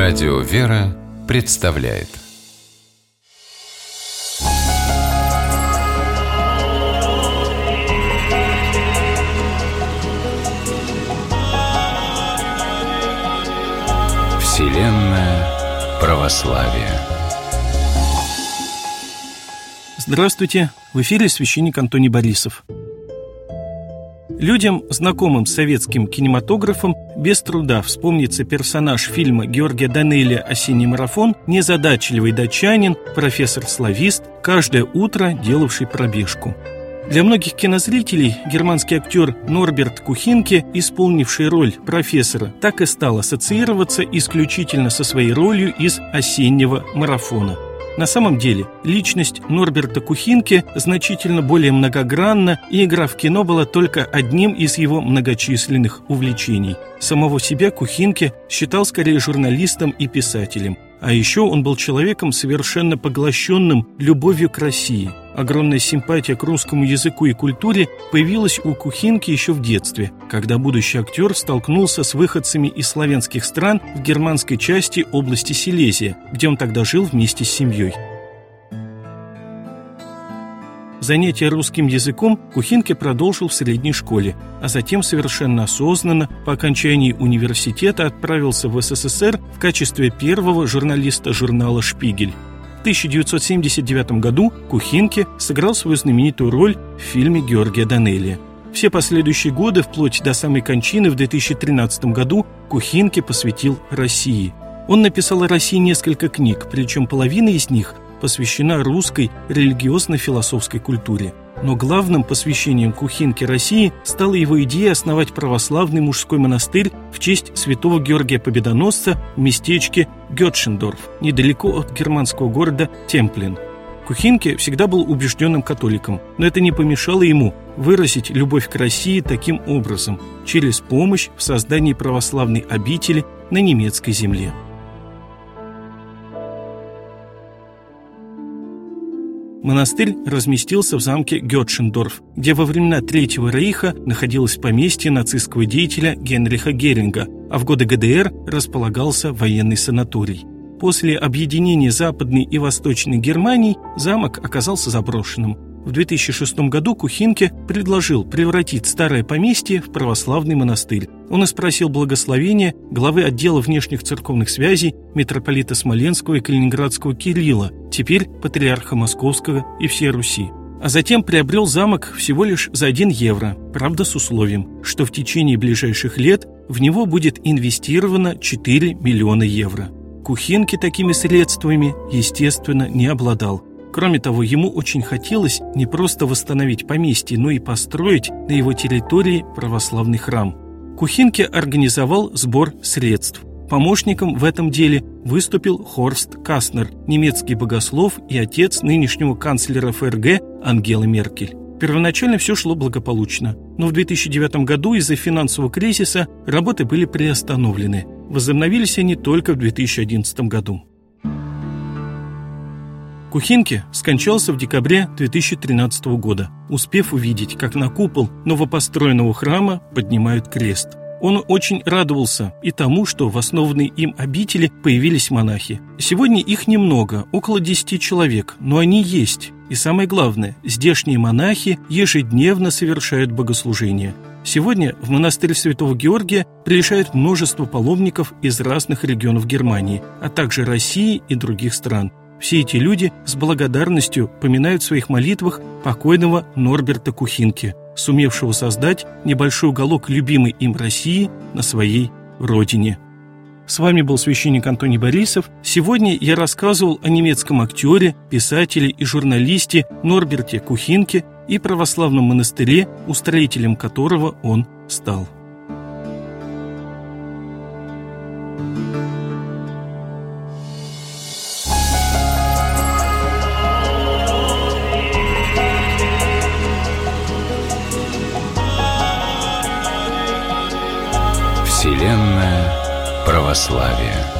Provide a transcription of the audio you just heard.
Радио «Вера» представляет Вселенная православия. Здравствуйте! В эфире священник Антоний Борисов. Людям, знакомым с советским кинематографом, без труда вспомнится персонаж фильма Георгия Данелия «Осенний марафон», незадачливый датчанин, профессор-славист, каждое утро делавший пробежку. Для многих кинозрителей германский актер Норберт Кухинке, исполнивший роль профессора, так и стал ассоциироваться исключительно со своей ролью из «Осеннего марафона». На самом деле, личность Норберта Кухинке значительно более многогранна, и игра в кино была только одним из его многочисленных увлечений. Самого себя Кухинке считал скорее журналистом и писателем. А еще он был человеком, совершенно поглощенным любовью к России. Огромная симпатия к русскому языку и культуре появилась у Кухинки еще в детстве, когда будущий актер столкнулся с выходцами из славянских стран в германской части области Силезия, где он тогда жил вместе с семьей. Занятия русским языком Кухинке продолжил в средней школе, а затем совершенно осознанно по окончании университета отправился в СССР в качестве первого журналиста журнала «Шпигель». В 1979 году Кухинке сыграл свою знаменитую роль в фильме Георгия Данелия. Все последующие годы, вплоть до самой кончины в 2013 году, Кухинке посвятил России. Он написал о России несколько книг, причем половина из них посвящена русской религиозно-философской культуре. Но главным посвящением Кухинке России стала его идея основать православный мужской монастырь в честь святого Георгия Победоносца в местечке Гетшендорф, недалеко от германского города Темплин. Кухинке всегда был убежденным католиком, но это не помешало ему выразить любовь к России таким образом, через помощь в создании православной обители на немецкой земле. Монастырь разместился в замке Гетшендорф, где во времена Третьего рейха находилось поместье нацистского деятеля Генриха Геринга, а в годы ГДР располагался военный санаторий. После объединения Западной и Восточной Германий замок оказался заброшенным. В 2006 году Кухинке предложил превратить старое поместье в православный монастырь. Он и спросил благословения главы отдела внешних церковных связей митрополита Смоленского и Калининградского Кирилла, теперь патриарха Московского и всей Руси. А затем приобрел замок всего лишь за 1 евро, правда с условием, что в течение ближайших лет в него будет инвестировано 4 миллиона евро. Кухинке такими средствами, естественно, не обладал. Кроме того, ему очень хотелось не просто восстановить поместье, но и построить на его территории православный храм. Кухинке организовал сбор средств. Помощником в этом деле выступил Хорст Кастнер, немецкий богослов и отец нынешнего канцлера ФРГ Ангелы Меркель. Первоначально все шло благополучно, но в 2009 году из-за финансового кризиса работы были приостановлены. Возобновились они только в 2011 году. Кухинке скончался в декабре 2013 года, успев увидеть, как на купол новопостроенного храма поднимают крест. Он очень радовался и тому, что в основанной им обители появились монахи. Сегодня их немного, около 10 человек, но они есть. И самое главное, здешние монахи ежедневно совершают богослужения. Сегодня в монастырь Святого Георгия приезжает множество паломников из разных регионов Германии, а также России и других стран. Все эти люди с благодарностью поминают в своих молитвах покойного Норберта Кухинке, сумевшего создать небольшой уголок любимой им России на своей родине. С вами был священник Антоний Борисов. Сегодня я рассказывал о немецком актере, писателе и журналисте Норберте Кухинке и православном монастыре, устроителем которого он стал. Вселенная православия.